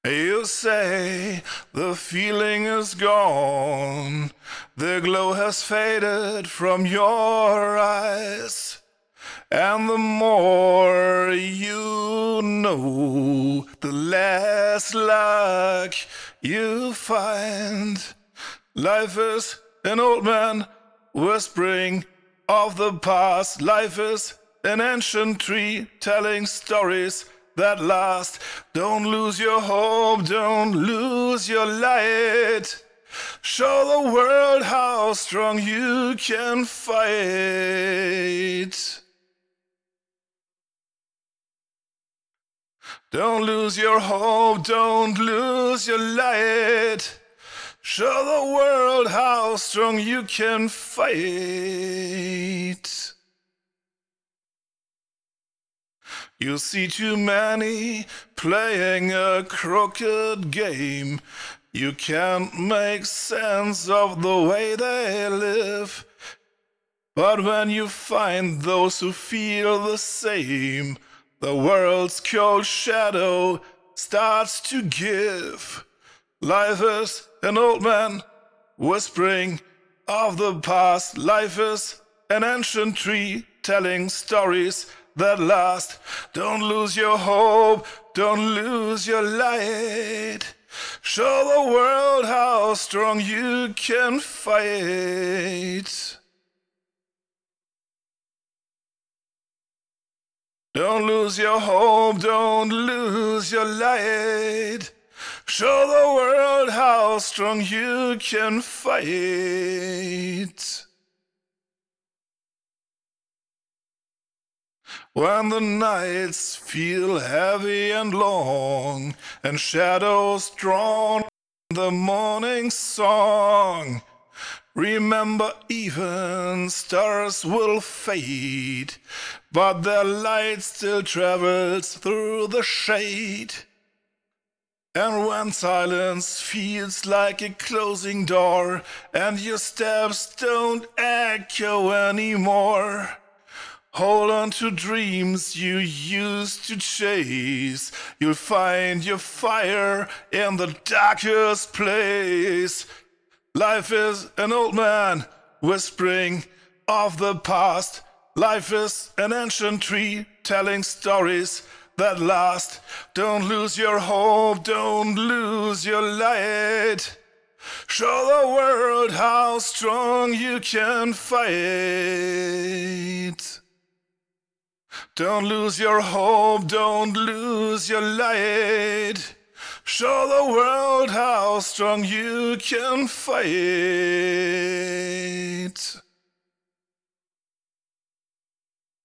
You say the feeling is gone, the glow has faded from your eyes. And the more you know, the less luck you find. Life is an old man whispering of the past. Life is an ancient tree telling stories that last. Don't lose your hope, don't lose your light. Show the world how strong you can fight. Don't lose your hope, don't lose your light. Show the world how strong you can fight. You see too many playing a crooked game. You can't make sense of the way they live. But when you find those who feel the same, the world's cold shadow starts to give. Life is an old man whispering of the past. Life is an ancient tree telling stories that last. Don't lose your hope, don't lose your light. Show the world how strong you can fight. Don't lose your hope, don't lose your light. Show the world how strong you can fight. When the nights feel heavy and long, and shadows drawn in the morning song, remember even stars will fade, but their light still travels through the shade. And when silence feels like a closing door, and your steps don't echo anymore, hold on to dreams you used to chase. You'll find your fire in the darkest place. Life is an old man whispering of the past. Life is an ancient tree telling stories that last. Don't lose your hope, don't lose your light. Show the world how strong you can fight. Don't lose your hope, don't lose your light. Show the world how strong you can fight.